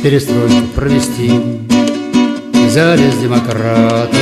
перестройку провести. Взялись демократы,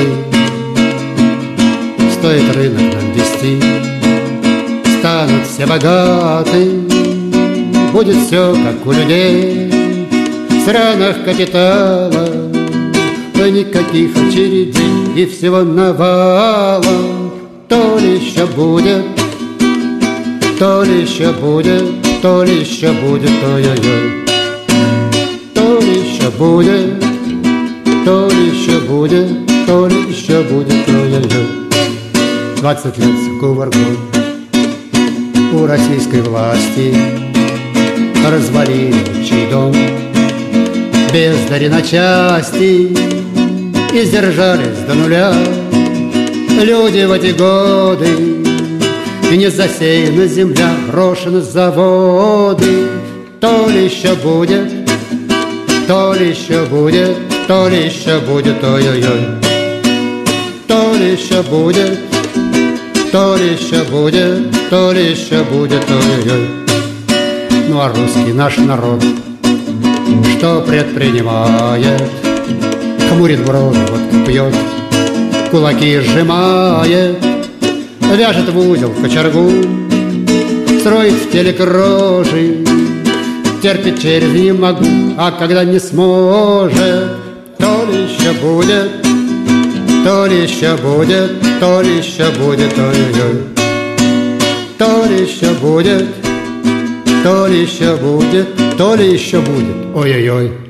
стоит рынок нам вести. Станут все богаты, будет все как у людей. В странах капитала никаких очередей и всего навалом. То ли еще будет, то ли еще будет, то ли еще будет, ой-ой-ой. То ли еще будет, то ли еще будет, то ли еще будет, ой-ой-ой. 20 лет с кувырком у российской власти развалили чей дом, бездари на части, и сдержались до нуля. Люди в эти годы, и не засеяна земля, брошены заводы. То ли еще будет, то ли еще будет, то ли еще будет, ой-ой-ой. То ли еще будет, то ли еще будет, то ли еще будет, ой-ой-ой. Ну а русский наш народ что предпринимает? Хмурит брови, водку пьет, кулаки сжимает, вяжет в узел кочергу, строит в теле рожи, терпит через «не могу», а когда не сможет, то ли еще будет, то ли еще будет, то ли еще будет, ой-ой-ой. То ли еще будет, то ли еще будет, то ли еще будет, ой-ой-ой.